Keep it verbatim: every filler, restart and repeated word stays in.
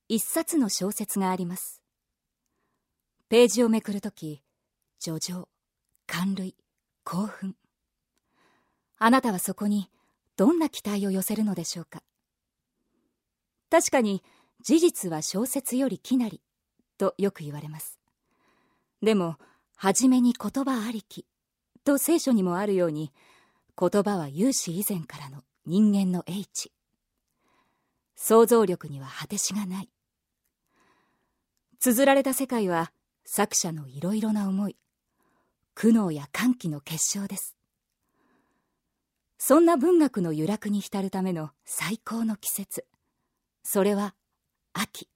一冊の小説があります。ページをめくるとき、叙情、感涙、興奮。あなたはそこにどんな期待を寄せるのでしょうか。確かに事実は小説より奇なりとよく言われます。でも初めに言葉ありきと聖書にもあるように、言葉は有史以前からの人間の英知。想像力には果てしがない。綴られた世界は作者のいろいろな思い、苦悩や歓喜の結晶です。そんな文学の由楽に浸るための最高の季節、それは秋。